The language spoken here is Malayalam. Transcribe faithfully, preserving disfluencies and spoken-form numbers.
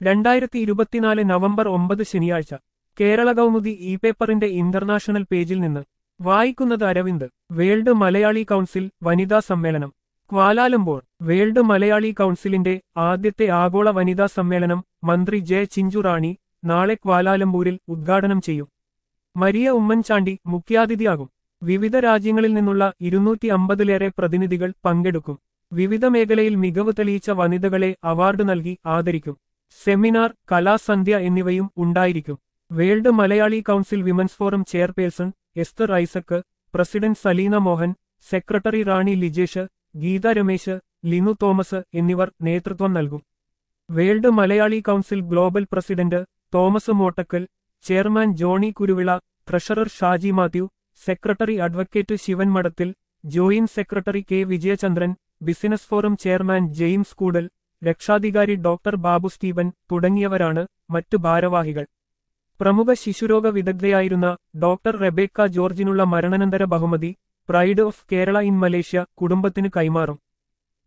രണ്ടായിരത്തി ഇരുപത്തിനാല് നവംബർ ഒമ്പത് ശനിയാഴ്ച കേരള കൗമുദി ഇ പേപ്പറിന്റെ ഇന്റർനാഷണൽ പേജിൽ നിന്ന് വായിക്കുന്നത് അരവിന്ദ്. വേൾഡ് മലയാളി കൗൺസിൽ വനിതാ സമ്മേളനം ക്വാലാലംപൂർ. വേൾഡ് മലയാളി കൗൺസിലിന്റെ ആദ്യത്തെ ആഗോള വനിതാ സമ്മേളനം മന്ത്രി ജെ ചിഞ്ചുറാണി നാളെ ക്വാലാലംപൂരിൽ ഉദ്ഘാടനം ചെയ്യും. മരിയ ഉമ്മൻചാണ്ടി മുഖ്യാതിഥിയാകും. വിവിധ രാജ്യങ്ങളിൽ നിന്നുള്ള ഇരുന്നൂറ്റി അമ്പതിലേറെ പ്രതിനിധികൾ പങ്കെടുക്കും. വിവിധ മേഖലയിൽ മികവ് തെളിയിച്ച വനിതകളെ അവാർഡ് നൽകി ആദരിക്കും. സെമിനാർ, കലാസന്ധ്യ എന്നിവയും ഉണ്ടായിരിക്കും. World Malayali council women's forum chairperson Esther Isaac, president Salina Mohan, secretary Rani Lijesh, Geetha Ramesh, Linu Thomas എന്നിവർ നേതൃത്വം നൽകും. World Malayali council global president Thomas Mottakkal, chairman Johnny Kuruvila, treasurer Shaji Mathew, secretary advocate Sivan Madathil, joint secretary K Vijayachandran, business forum chairman James Koodal, രക്ഷാധികാരി ഡോക്ടർ ബാബു സ്റ്റീവൻ തുടങ്ങിയവരാണ് മറ്റു ഭാരവാഹികൾ. പ്രമുഖ ശിശുരോഗ വിദഗ്ധയായിരുന്ന ഡോക്ടർ റെബേക്ക ജോർജിനുള്ള മരണാനന്തര ബഹുമതി pride of Kerala in Malaysia കുടുംബത്തിന് കൈമാറും.